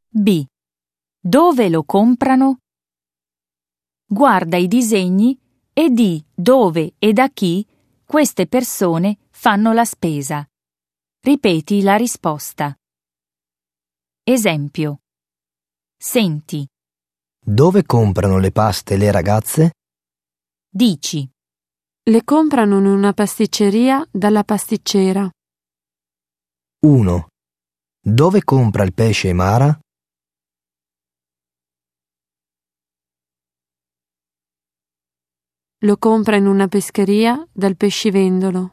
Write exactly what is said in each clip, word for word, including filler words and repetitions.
B. Dove lo comprano? Guarda i disegni e di dove e da chi queste persone fanno la spesa. Ripeti la risposta. Esempio. Senti. Dove comprano le paste le ragazze? Dici. Le comprano in una pasticceria dalla pasticcera. uno. Dove compra il pesce Mara? Lo compra in una pescheria dal pescivendolo.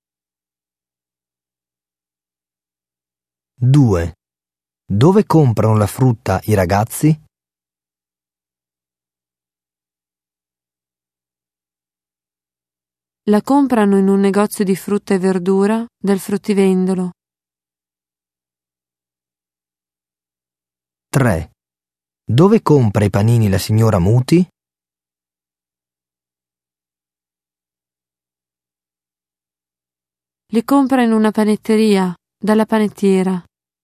due. Dove comprano la frutta i ragazzi? La comprano in un negozio di frutta e verdura del fruttivendolo. tre. Dove compra i panini la signora Muti? Li compra in una panetteria dalla panettiera.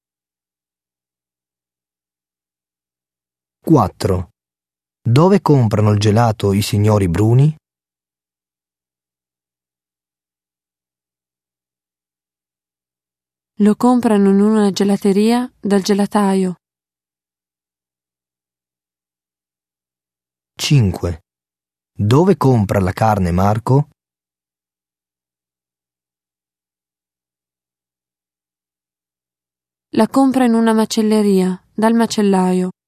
quattro. Dove comprano il gelato i signori Bruni? Lo comprano in una gelateria dal gelataio. cinque. Dove compra la carne Marco? La compra in una macelleria dal macellaio.